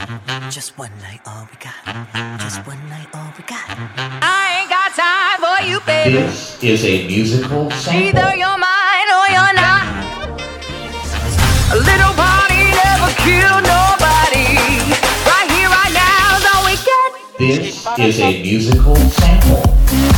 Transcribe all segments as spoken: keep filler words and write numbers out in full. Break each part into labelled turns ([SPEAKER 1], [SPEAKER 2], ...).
[SPEAKER 1] Just one night, all we got. Just one night, all we got.
[SPEAKER 2] I ain't got time for you, baby.
[SPEAKER 3] This is a musical sample.
[SPEAKER 2] Either you're mine or you're not. A little party never killed nobody. Right here, right now is all we got.
[SPEAKER 3] This is a musical sample.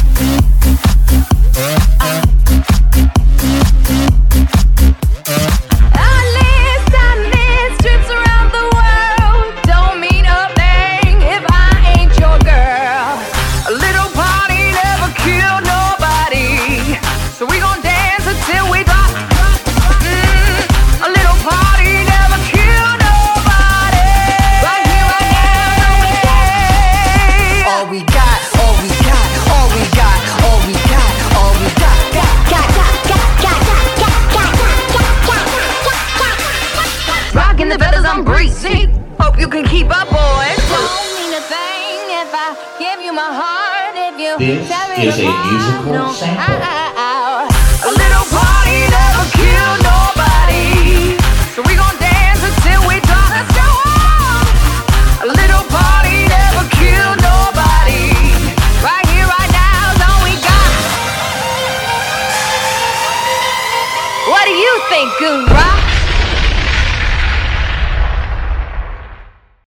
[SPEAKER 2] Rockin' the feathers, I'm breezy. Hope you can keep up, boys. Don't mean a thing if I give you my heart. If you
[SPEAKER 3] This
[SPEAKER 2] tear it
[SPEAKER 3] is a
[SPEAKER 2] apart,
[SPEAKER 3] musical
[SPEAKER 2] no,
[SPEAKER 3] sample.
[SPEAKER 2] ow. A little party never killed nobody, so we gon' dance until we drop. Let's go on. A little party never killed nobody. Right here, right now is all we got. What do you think, Goon Rock?